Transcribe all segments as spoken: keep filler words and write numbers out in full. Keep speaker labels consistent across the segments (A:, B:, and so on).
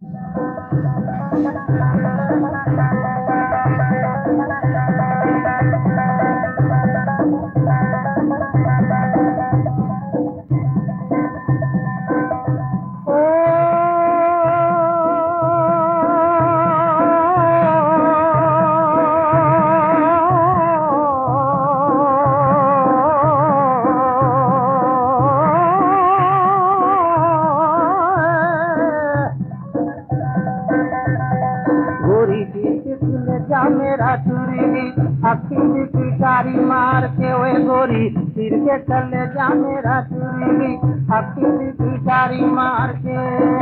A: जा मेरा चुरी अखी पिटारी मार के वे गोरी सिर के चले जा मेरा चुरी अखी पिटारी मार के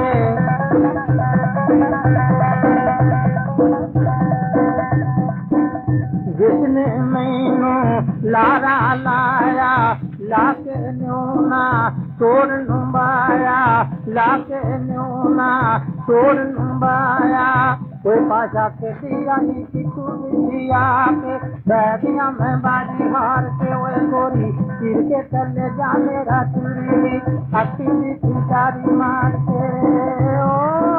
A: जिसने मैनू लारा लाया लाके न्यूना तोड़ नुबाया लाके न्यूना तोड़ नुबाया कोई पाशा के दिया नी कितु दिया के बैठिया मैं बाजी हार के वे गोरी सिर के चले जा मेरा चुरी अखी पिटारी मार के ओ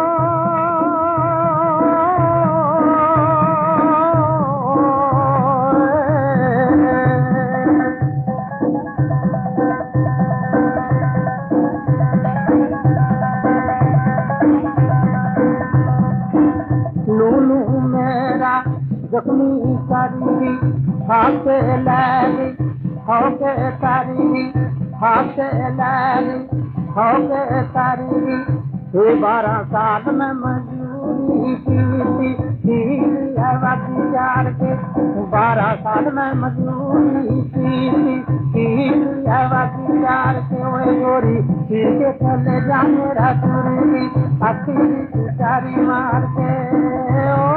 A: जख्मी करी हाथे लैली होके तारी हाथे लैली होके तारी ये बारह साल में मजदूरी की थी आवाज़ी यार के बारह साल में मजदूरी की थी आवाज़ी यार के वो गोरी फिर के चले जा मेरा चुरी अखी पिटारी मार के ओ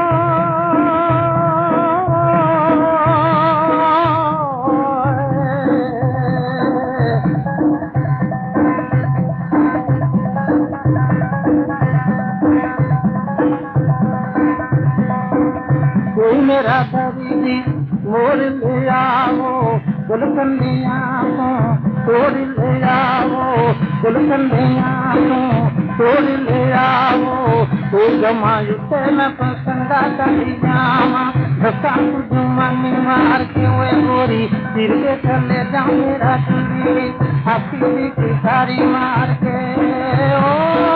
A: मेरा दर्दी मोर ले आओ गुलकंदिया को तोड़ ले आओ गुलकंदिया को तोड़ ले आओ तो जमायु से मैं पसंदा करी जामा धक्का जुमानी मार के वे गोरी सिर के चले जा मेरा चुरी अखी पिटारी मार के ओ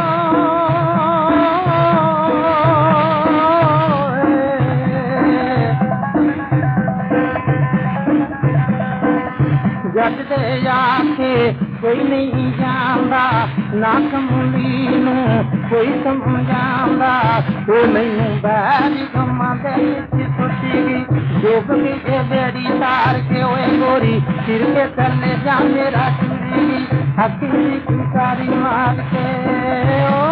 A: जट दे आके कोई नहीं जानदा ना कमली नू कोई समझांदा ओ मैनू बैरी गम्मा दे सुटी जोगली के बेड़ी तार के ओए गोरी सिर के चले जा मेरा चुरी अखी पिटारी मार के ओ